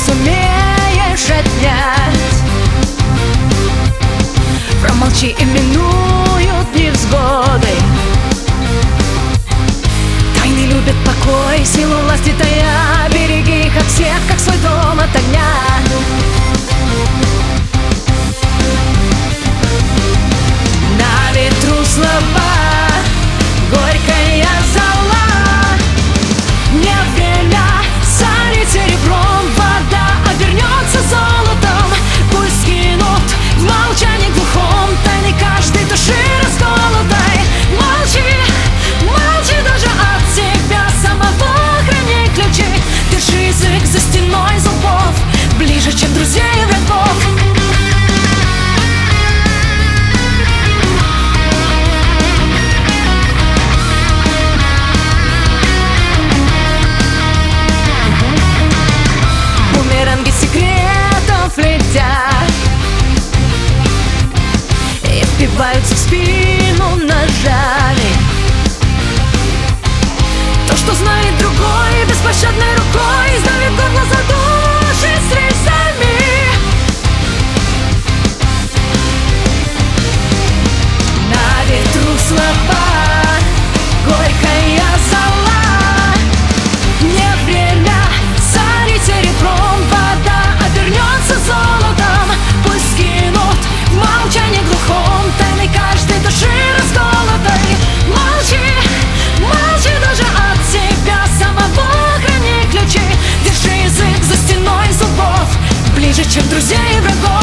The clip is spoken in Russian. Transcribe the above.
сумеешь отнять. Промолчи, именуют невзгоды. Тайны любят покой, силу власти тая. Береги их от всех, как свой дом от огня. На ветру слова, горькая зола. Не время сорить серебром, вода обернется золотом. Пусть кинут в молчании глухом тайны каждой души расколотой. Молчи, молчи даже от себя самого, храни ключи. Держи язык за стеной зубов, ближе, чем друзей и врагов. Бумеранги секретов летят и впиваются в спину ножами. То, что знает другой, беспощадной рукой сдавит горло, задушит с рельсами. На ветру слова, горькая зола. Не время сорить серебром, вода обернется золотом. Пусть кинут в молчании глухом тайны каждой души расколотой. Молчи, молчи даже от себя самого, храни ключи. Держи язык за стеной зубов, ближе, чем друзей и врагов.